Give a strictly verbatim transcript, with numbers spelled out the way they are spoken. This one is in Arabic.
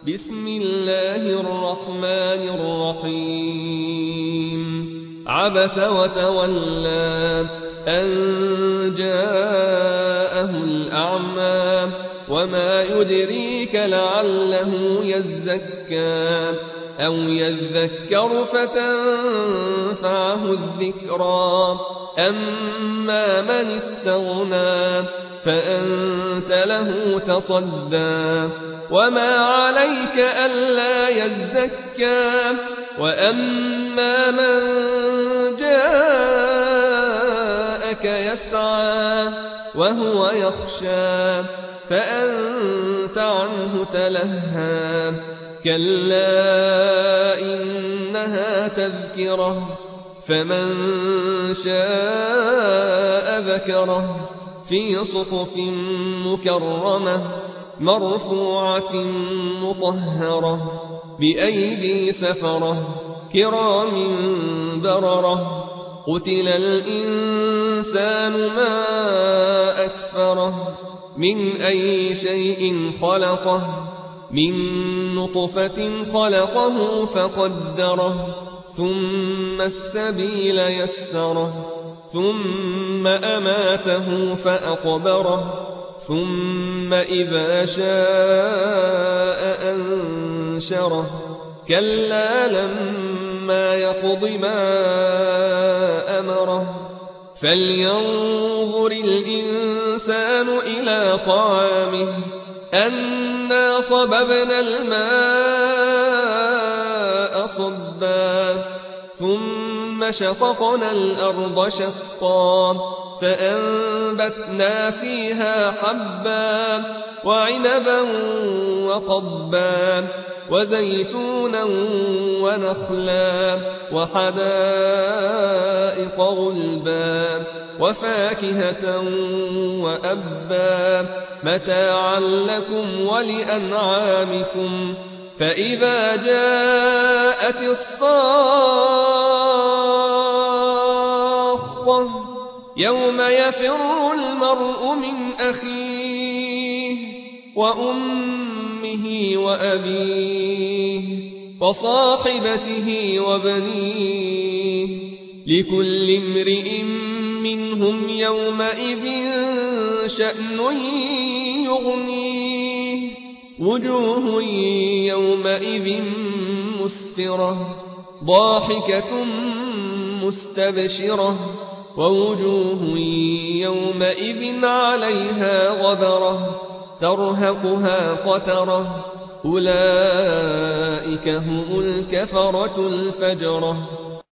بسم الله الرحمن الرحيم عبس وتولى أن جاءه الأعمى وما يدريك لعله يزكى أو يذكر فتنفعه الذكرى أما من استغنى فأنت له تصدى وما عليك ألا يزكى وأما من جاءك يسعى وهو يخشى فأنت عنه تلهى كلا إنها تذكرة فمن شاء ذكره في صحف مكرمة مرفوعة مطهرة بأيدي سفرة كرام بررة قتل الإنسان ما أكفره من أي شيء خلقه من نطفة خلقه فقدره ثم السبيل يسره ثم أماته فأقبره ثم إذا شاء أنشره كلا لما يقض ما أمره فلينظر الإنسان إلى طعامه أنا صببنا الماء صبا ثم شققنا الأرض شقا فأنبتنا فيها حبا وعنبا وقضبا وزيتونا ونخلا وحدائق غلبا وفاكهة وأبا متاعا لكم ولأنعامكم فإذا جاءت الصاخة يوم يفر المرء من أخيه وأمه وأبيه وصاحبته وبنيه لكل امرئ منهم يومئذ شأن يغنيه وجوه يومئذ مسفرة ضاحكة مستبشرة ووجوه يومئذ عليها غبرة ترهقها قترة أولئك هم الكفرة الفجرة